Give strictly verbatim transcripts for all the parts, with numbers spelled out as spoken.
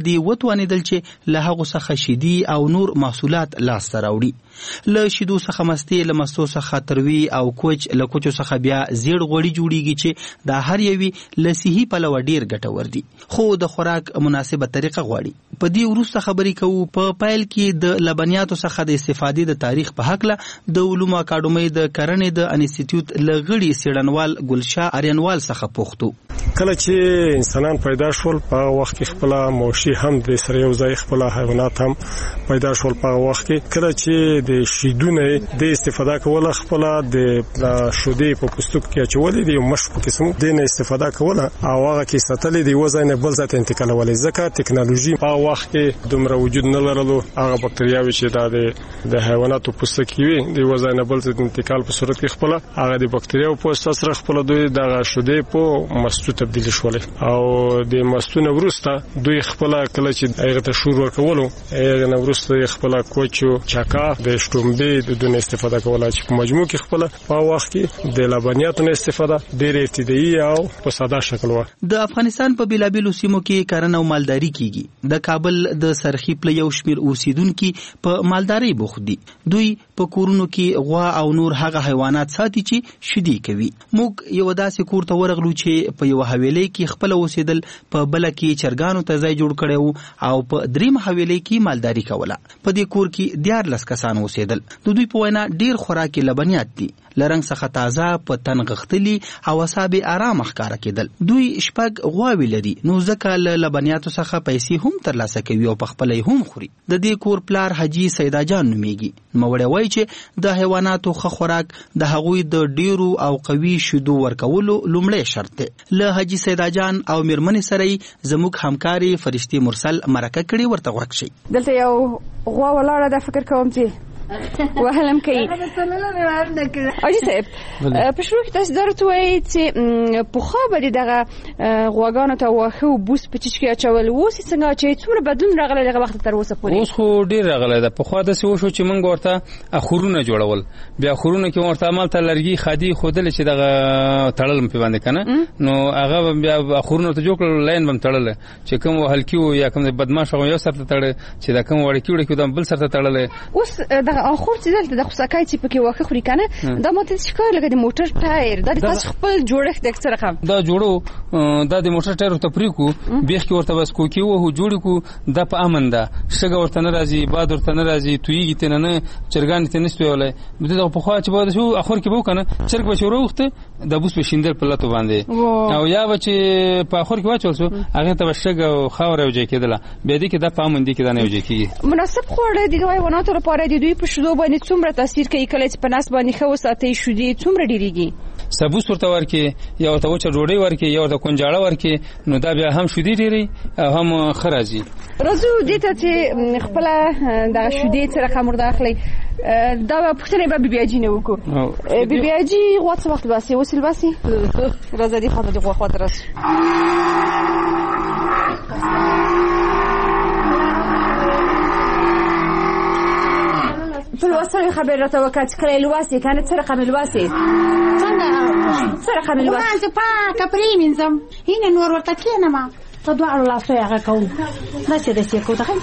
دې وتوانېدل چې له هغو څخه شیدي او نور محصولات لاسته راوړي. له شیدو څخه مستې، له مستو څخه تروي او کوچ، له کوچو څخه بیا زیړ غوړي جوړیږي چې دا هر یوي له صحي پلوه ډیر ګټور دي، خو د خوراک مناسبه طریقه غواړي. په دې وروسته خبرې کوو په پایل کې د لبنیاتو څخه د استفادې د تاریخ په هکله د علومو اکاډمۍ د کرنې د انسټیټیوټ له غړي څېړنوال ګلشاه اریانوال څخه پوښتو. کله چې انسانان پیدا شول په وخت کې خپل موشي هم د سره یو ځای خپل حیوانات هم پیدا شول په وخت کې، کله چې د شیدونه د استفاده کوله خپل د شودې په پوستک کې اچولې دی مشق په قسم د نه استفاده کوله او هغه کې ستلې دی وزن بل ځای ته انتقالولې، ځکه ټکنالوژي په وخت کې دومره وجود نه لرلو. هغه بکټریاوي چې د حیواناتو پوستک کې وي د وزن بل ځای انتقال په صورت کې خپل هغه د بکټریاو په واسطه سره خپل دوی د شودې په مستو تبدیل شول او د مستونه ورسته دوی خپل کله چې هغه ته شور ورکولو هغه نو ورسته خپل کوچو چاکا د شټومبې د دونه استفاده کوله چې په مجموع کې خپل په وخت کې د لبنیاتو نه استفاده ډېر ابتدایي او په ساده شکل و. د افغانستان په بیلابیلو سیمو کې کرنه او مالداري کیږي. د کابل د سرخی پل یو شمیر اوسیدونکو په مالداري بوخت دي. دوی په کورونو کې غوا او نور هغه حیوانات ساتي چې شیدې کوي. موږ یو داسې کور ته ورغلو چې په یو حویلۍ کې خپل اوسیدل، په بل کې چرګانو ته ځای جوړ کړو او په دریم حویلۍ کې مالداري کوله. په دې کور کې دیارلس کسان اوسیدل. د دوی په وینا ډیر خوراکي لبنیات دي، لرنګ څخه تازه، په تن غختلي او اعصاب آرام ښکارا کېدل. دوی شپږ غواوې لري، نو ځکه له لبنیاتو څخه پیسې هم ترلاسه کوي او په خپل هم خوري. د دې کور پلار حاجی سیدا جان نومیږي. نوموړی وایي چې د حیواناتو ښه خوراک د هغوی د ډیرو او قوي شیدو ورکولو لومړی شرط دی. له حاجی سیدا جان او میرمنې سره زموږ همکاري فرشتي مرسل مرکه کړي، ورته غوږ شي. دلته یو غوا ولاړه ده، فکر کوم چې وهلم کوي. اجي صاحب په شروع کې تاسو درته وایي چې په خو به دغه غواګانو ته واخو بوس په چچ کې اچول، اوس څنګه چې څومره بدلون راغلی دغه وخت تر اوسه پورې؟ اوس خو ډیر راغلی ده. په خو د سې وشو چې موږ ورته اخورونه جوړول، بیا اخورونه کې ورته عمل ته لرګي خادي خودل چې دغه تړل په باندې کنه، نو هغه بیا اخورونه ته جوړ کړل، لاین بم تړل چې کوم هلکی یا کوم بدمعاش یو سره تړل چې دا کوم وړ کیوړ کې د بل سره تړل. اوس دغه اخور چې دلته د خصکای چې پکې واخه خوري کنه، دا ماته ښکار لګي د موټر ټایر د تاسو خپل جوړښت د اکثر رقم دا جوړو دا د موټر ټایر ته پریکو بیخ کې ورته بس کوکی وو جوړ کو د په امن ده شګه ورته نه راځي، باد ورته نه راځي، تویږي ته نه چرګان ته نشته ولای بده په خو چې بده شو اخر کې وو کنه چرګ بشورو وخت د بوس په شیندل په لاتو باندې او یا بچ په اخر کې واچول سو هغه ته شګه او خاور او ځای کېدله به دې کې د پامن دي کې دا نه وځي کی مناسب خوړه دی غوي وناتو لپاره دی دوی په شودو باندې څومره تاثیر کوي کله چې په ناس باندې خو ساتي شودي څومره ډیریږي سبوس ورته ورکي یا ورته وچه ډوډۍ ورکي یا ورته کنجاړه ورکي نو دا بیا هم شودي ډیری هم خراجي راځو دې ته چې خپل د شودي سره کوم داخلي دا پښتنه به بیاجی نه وکړو بیاجی غوڅ وخت باسي وسیل باسي راځه دې خاطر دې غوخه درس فالوصل خبر رتوكات كلي الواسي كانت سرقة من الواسي سرقة من الواسي وانت با كبري من زم هنا نور ورتكينا ما تدعوا على الله صيغة كون لا تدسي كو دخل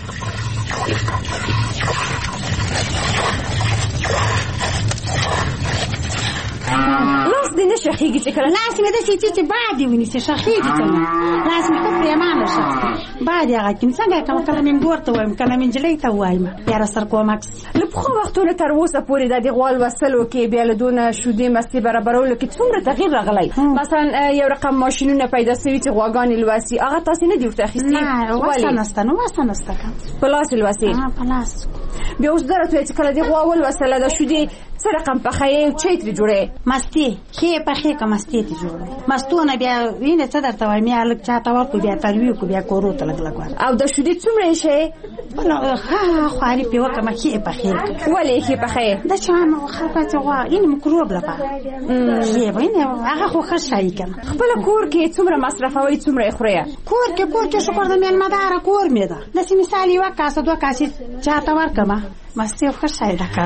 لاس دي نشخي قلت لك لاس ما دسي تيجي بعدي ونسي شخي قلت لنا لاس محتفل يا ماما شخص بعدي يا غاكي مسانجا كما كلام من بورتا ويم كلام من جليتا وايما يا رسركو ماكس لبخو وقتونه تر اوسه پورې د دې غوال وسلو کې بیا له دونه شودي مستي برابرولو کې څومره تغییر راغلی مثلا یو رقم ماشينونه پیدا شوي چې غواګان الواسي هغه تاسو نه دی ورته اخیستي نه واسنستنه واسنسته پلاس الواسي ها پلاس بیا اوس درته چې کله دی غوال وسله د شودي سره رقم په خې چیتري جوړه مستي کې په خې کوم مستي ته جوړه مستونه بیا وینې څه درته وایم یا لک چاته ورکو بیا تروي کو بیا کورو ته لګ لګ او د شودي څومره شي بل ها خواري په وکه ما کې په خې ولې کې په خې دا چانه خرابه غوا این مکروب لپا یې وینې هغه خو خشای کنه خپل کور کې څومره مصرفوي څومره خوري کور کې کور کې شکر د مین مدار کور مې ده د مثال یو کاسه دوه کاسې چاته ورک کما مستی او ښه شی ده کار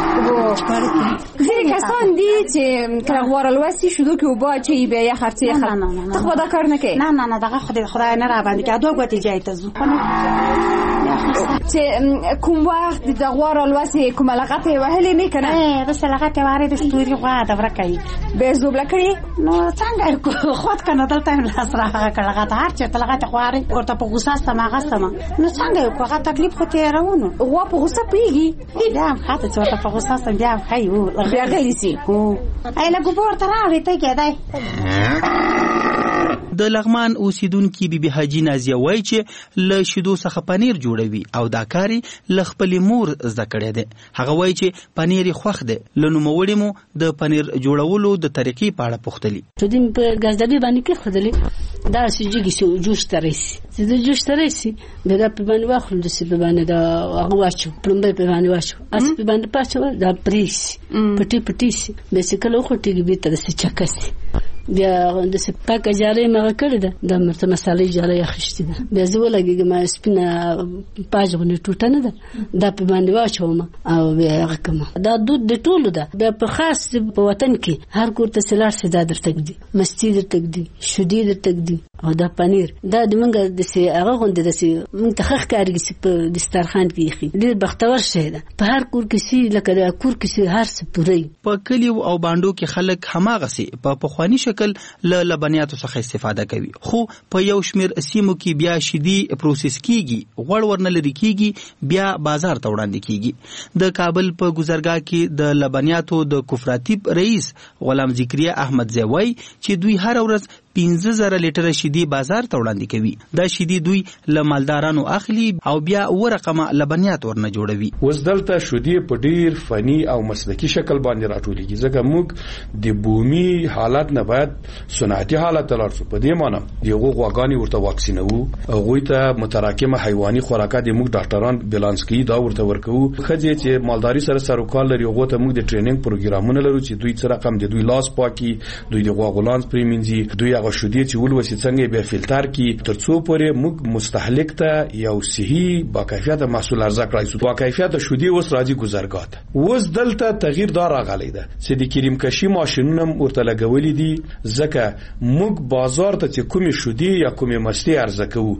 ځینې کسان دي چې کله غواره لوستي شیدو کې اوبه اچوي بیا یخ هر څه یخ ته خو دا کار نه کوي نه نه نه دغه خدای خدای نه راباندې کوي دوه ګوتې جای ته ځو چې کوم وخت د غواره لوستي کومه لغته یې وهلې نه که نه داسې لغتې وارې د ستوري غوا ده ورکه یې بیا یې زوبله کړې نو څنګه خود که نه دلته مې لاس راغه کړ لغته هر چېرته لغتې خوارې ورته په غوسه استم اغستم نو څنګه یې وکړو هغه تکلیف خو تېروو نو غوا په غوسه پوهېږي بیا هم ښه ده چې ورته په غوسه استم بیا هم ښه یو بیا غلی سي ای لږ اوبه ورته راوړې ته کېدی د لغمان اوسیدونکي بي بي حاجي نازیه وایي چې له شیدو څخه پنیر جوړوي او دا کار یې له خپلې مور زده کړی دی. هغه وایي چې پنیر یې خوښ دی. له نوموړي مو د پنیر جوړولو د طریقې په اړه پوښتلي. شیدې مې په ګازدابې باندې کېښودلې دا چې جګې شي جوش ته راشي چې د جوش ته راشي بیا دا په باندې واخلو داسې په باندې دا هغه واچو پلومبی په باندې واچو هسې په باندې پاچوه دا پرې شي پټې پټې شي بیا چې کله وخوټېږي بېرته داسې چکه شي بیا داسې پاکه جاره یې مغه کړې ده دا مرته مسالې جاره یې اخیستې ده بیا زه ولګېږم سپینه پاج غوندې ټوټه نه ده دا په باندې واچوم او بیا هغه کړم دا دود د ټولو ده بیا په خاص په وطن کې هر کور ته چې لاړ شي دا درته ږدي مستي درته ږدي شیدې درته ږدي او دا پنیر دا د موږ داسې هغه غوندې داسې موږ ته ښه ښکارېږي چې په دسترخوان کې ایښي ډېر بختور شی ده په هر کور کې سي لکه د کور کې سي هر څه پوره وي. په کلیو او بانډو کې خلک هماغسې په پخواني شکل له لبنیاتو څخه استفاده کوي خو په یو شمېر سیمو کې بیا شیدې پروسس کیږي غوړ ورنه لرې کیږي بیا بازار ته وړاندې کیږي. د کابل په ګذرګاه کې د لبنیاتو د کوپراتیب رئیس غلام ذکریا احمد زوی چې دوی هر ورځ پنځه زره لیټره شیدې بازار ته وړاندې کوي. دا شیدې دوی له مالدارانو اخلي او بیا ورقمه لبنیات ورنه جوړوي. اوس دلته شیدې په ډیر فني او مسلکي شکل باندې راټولېږي ځکه موږ د بومي حالت نه باید صنعتي حالت ته لاړ شو. په دې معنی دغه غواګانې ورته واکسینوو هغوی ته متراکمه حیواني خوراکات موږ ډاکټران بیلانس کوي دا ورته ورکوو. ښځې چې مالداري سره سروکار لري هغو ته موږ د ټریننګ پروګرامونه لرو چې دوی څه رقم د دوی لاس پاکي دوی د غوا غولانس پرېمینځي دوی هغه شیدې چې ولوسي څنګه به فلټر کی تر څو پورې موږ مستهلک ته یو صحي با کیفیت محصول عرضه کړای شو. با کیفیت شیدې اوس راځي ګذرګاه ته. اوس دلته تغییر دار راغلی ده چې د کریم کشي ماشینونه ورته لګولې دي ځکه موږ بازار ته چې کومې شیدې یا کومې مستې عرضه کوو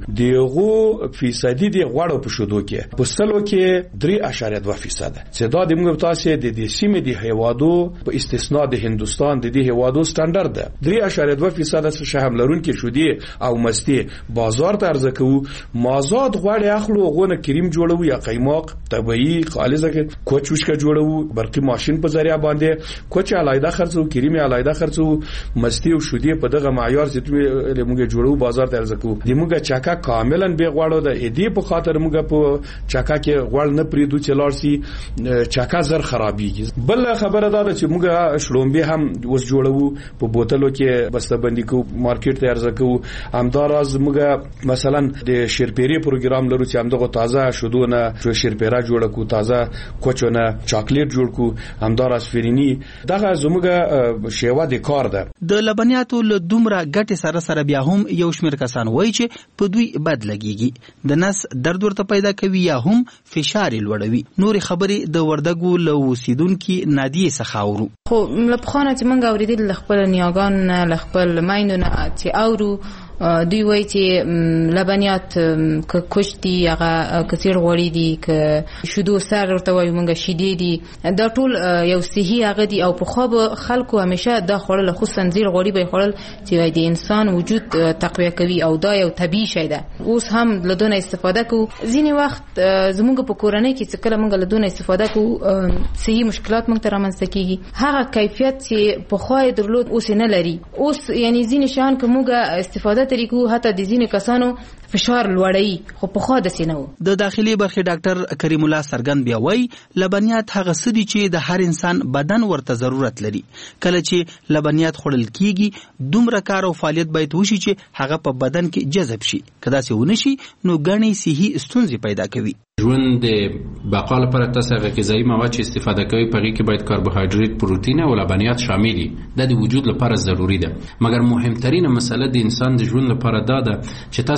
دغه فیصدي د غوړو په شیدو کې په سلو کې درې اعشاریه دوه فیصد چې دا د موږ تاسو د دې سیمې د هیوادو په استثناء د هندستان د دې هیوادو سټانډرډ ده درې اعشاریه دوه فیصد څخه لرون کې شودي او مستی بازار ته عرضه کوو مازاد غوړي اخلو غونه کریم جوړو یا قیماق طبيعي خالصه کې کوچوشکا جوړو برقي ماشين په ذریعہ باندې کوچ علایده خرڅو کریم علایده خرڅو مستی او شودي په دغه معیار چې موږ جوړو بازار ته عرضه کوو د موږ چاکا کاملا به غوړو د دې په خاطر موږ په چاکا کې غوړ نه پریدو چې لارسي چاکا زر خرابيږي. بل خبره دا ده چې موږ شلومبي هم وس جوړو په بوتلو کې بسته‌بندي کو مارکیټ ته عرضه کوو. همداراز موږ مثلا د شیرپیری پروګرام لرو چې همدغه تازه شودونه جو شیرپیرا جوړ کو تازه کوچونه چاکلیټ جوړ کو همداراز فرینی دغه زموږه شیوا د کار ده. د لبنیاتو له دومره ګټې سره سره بیا هم یو شمېر کسان وایي چې په دوی بد لګیږي د نس درد ورته پیدا کوي یا هم فشار لوړوي. نور خبرې د وردګو له اوسیدونکو نادیه څخه اورو. خو لپخانه چې موږ اوریدل خپل نیاګان له خپل مایندونه چې اورو دوی وایي چې لبنیات که کوچ دي هغه کثیر غوړي دي که شیدو سر ورته وایي موږ شیدې دي دا ټول یو صحي هغه دي او په خواب خلکو همیشه دا خوړل خصوصا زیر غوړي به خوړل چې د انسان وجود تقویه کوي او دا یو طبيعي شی ده. اوس هم له دونه استفاده کوو. ځینې وخت زموږ په کورنۍ کې چې کله موږ له دونه استفاده کوو صحي مشکلات موږ ته رامنځته کیږي. هغه کیفیت چې په خوای درلود اوس نه لري. اوس یعنی ځینې شیان که موږ استفاده طریقو حتی د ځینې کسانو فشار لوړوي خو په خوا داسې نه و. د داخلي برخې ډاکټر کریم الله سرګند بیا وایي لبنیات هغه څه دي چې د هر انسان بدن ورته ضرورت لري. کله چې لبنیات خوړل کیږي دومره کار او فعالیت باید وشي چې هغه په بدن کې جذب شي. که داسې ونه شي نو ګڼې صحي ستونزې پیدا کوي. ژوند د بقا لپاره تاسو هغه غذایی مواد چې استفاده کوي په هغه کې باید کاربوهایډریټ پروتین او لبنیات شامل دي. د وجود لپاره ضروری ده. مګر مهمترینه مسله د انسان د ژوند لپاره دا ده چې تاسو دغه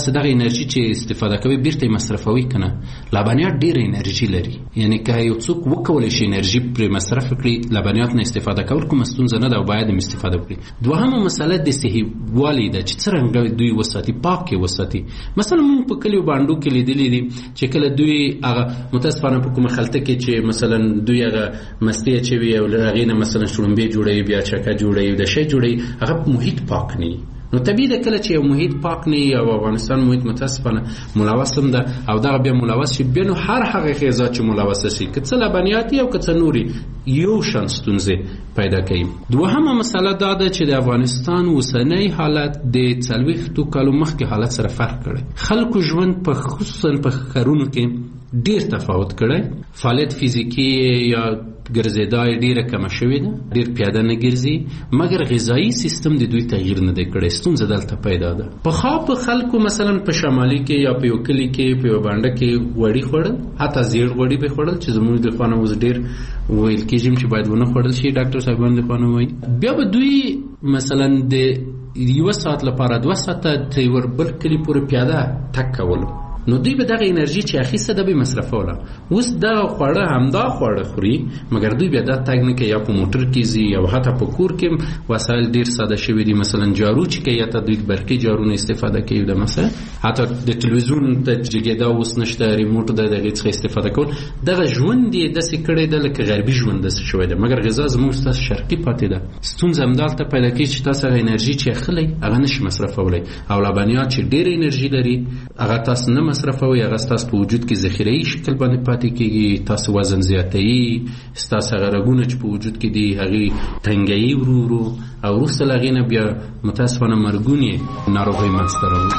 انرژي چې استفاده کوي بیرته مصرفوي کنه. لبنیات ډیر انرژي لري، یعنی که یو څوک وکولای شي انرژي پر مصرف کړي لبنیات نه استفاده کول کوم ستونزه نه ده او باید استفاده وکړي. دوهمه مسله د صحي والی ده چې څنګه دوی وساتي، پاک وساتي. مثلا موږ په کلیو باندې کې لیدلې دي چې کله دوی هغه متاسفانه په کومه خلطه کې چې مثلا دوی هغه مستی چې وي او هغه نه مثلا شړومبې جوړوي، بیا چکه جوړوي، د شی جوړوي، هغه محیط پاک نه. نو طبیعي ده کله چې یو محیط پاک نه او افغانستان محیط متاسفانه ملوث هم ده او دغه بیا ملوث شي، بیا نو هر هغه غذا چې ملوث شي که څه لبنیاتي او که څه نوري یو شان ستونزې پیدا کوي. دوهمه مسله دا ده چې د افغانستان اوسنی حالت د څلوېښتو کالو مخکې حالت سره فرق کړی. خلکو ژوند په خصوصا په ښارونو کې ډیر تفاوت کړی، فعالیت فیزیکی یا ګرځېدا ډیره کمه شوې ده، ډیر پیاده نه ګرځي، مګر غذایي سیستم د دوی تغییر نه دی کړی. ستونزه دلته پیدا ده. پخوا په خلکو مثلا په شمالي کې یا په یو کلي کې په یو بانډه کې وړي خوړل، حتی زیړ وړي به خوړل چې زموږ د خوانه اوس ډیر ویل کېږي چې باید ونه خوړل شي، ډاکټر صاحبان د خوانه وایي. بیا به دوی مثلا د یو ساعت لپاره دوه ساعته تر ور بل کلي پورې پیاده تک کولو، نو دوی به دغه انرژي چې اخیسته ده به مصرفوله. اوس دا خواړه همدا خواړه خوري، مګر دوی بیا دا تګ نه کوي، یا په موټر کې ځي یا حتی په کور کې وسایل ډیر ساده شوي دي. مثلا جارو چې کوي یا ته دوی برقي جارونه استفاده کوي، د مثلا حتی د تلویزیون د جګېدا اوس نشته، ریموټ د دغه څخه استفاده کول. دغه ژوند یې داسې کړی ده لکه غربي ژوند داسې شوی ده، مګر غذا زموږ تاسو شرقي پاتې ده. ستونزه همدالته پیدا کېږي چې تاسو هغه انرژي چې اخلئ هغه نشي مصرفولی، او لبنیات چې ډېره انرژي لري هغه تاسو نه مصرفوي، هغه ستاسو په وجود کې ذخیره‌ای شکل باندې پاتې کېږي، تاسو وزن زیاتوي، ستاسو هغه رګونه چې په وجود کې دي هغې تنګوي ورو ورو، او وروسته له هغې نه بیا متاسفانه مرګونې ناروغۍ منځته راوړي.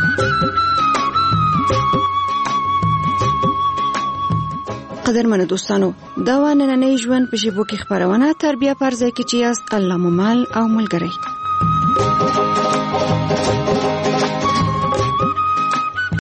قدرمنو دوستانو، دا و نننۍ ژوند په ژبو کې خپرونه. تر بیا پر ځای کې چې یاست، الله مو مل او ملګری.